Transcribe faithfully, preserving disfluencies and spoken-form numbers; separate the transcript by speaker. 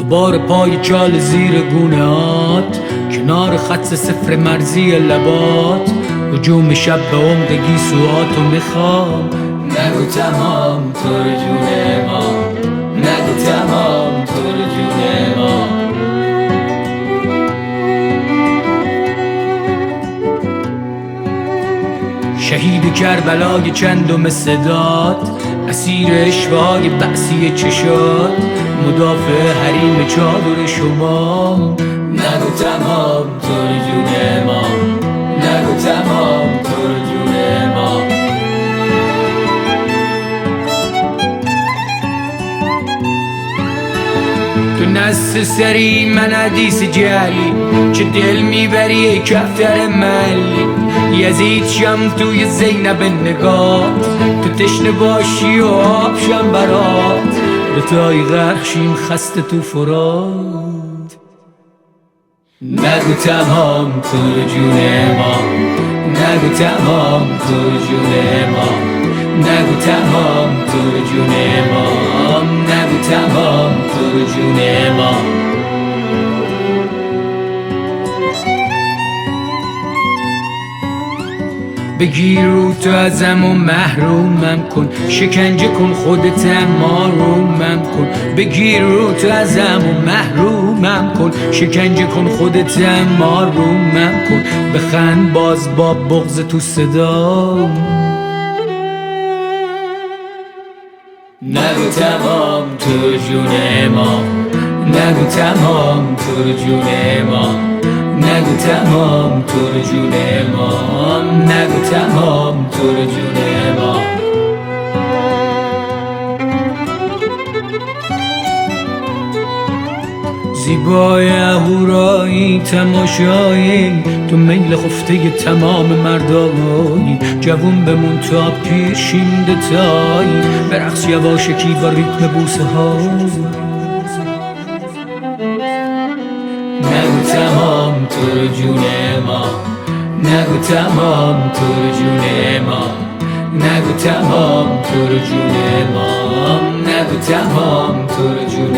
Speaker 1: دوباره پای جال زیر گونهات، کنار خط صفر مرزی لبات، هجوم شب به عمق گیسوهاتو میخوام. نگو تمام تو رو جون ما، نگو تمام تو رو جون ما. شهید کربلای چندم صدات، اسیر اشوای بحثی چشات، مدافع حریم چادر شما. نگو تمام تو رو جون ما، نگو تمام تو رو جون ما. تو نست سری من حدیث جلی، چه دل میبری ای کفتر ملی. یزید شم توی زینب نگات، تو تشنه باشی و آب شم برات. دوتایی غرق شیم خسته تو فرات. نگو تمام تو رو جون ما، نگو تمام تو رو جون ما. نگو تمام تو رو جون ما، نگو تمام تو رو جون ما. بگیر رو تو ازم و محرومم کن، شکنجه کن خودت اما رومم کن. بگیر رو تو ازم و محرومم کن، شکنجه کن خودت اما رومم کن. بخند باز با بغض تو صدا. نگو تمام تو رو جون ما، نگو تمام تو رو جون ما. نگو تمام تو رو جون ما، نگو تمام تو رو جون ما. زیبای اهورایی تماشایی، تو میل خفته تمام مردایی. جوون بمون تا پیر شیم دوتایی، برقص یواشکی با ریتم بوسه ها. نگو تمام تو رو جون ما، نگو تمام تو رو جون ما. نگو تمام تو رو جون ما، نگو تمام تو رو جون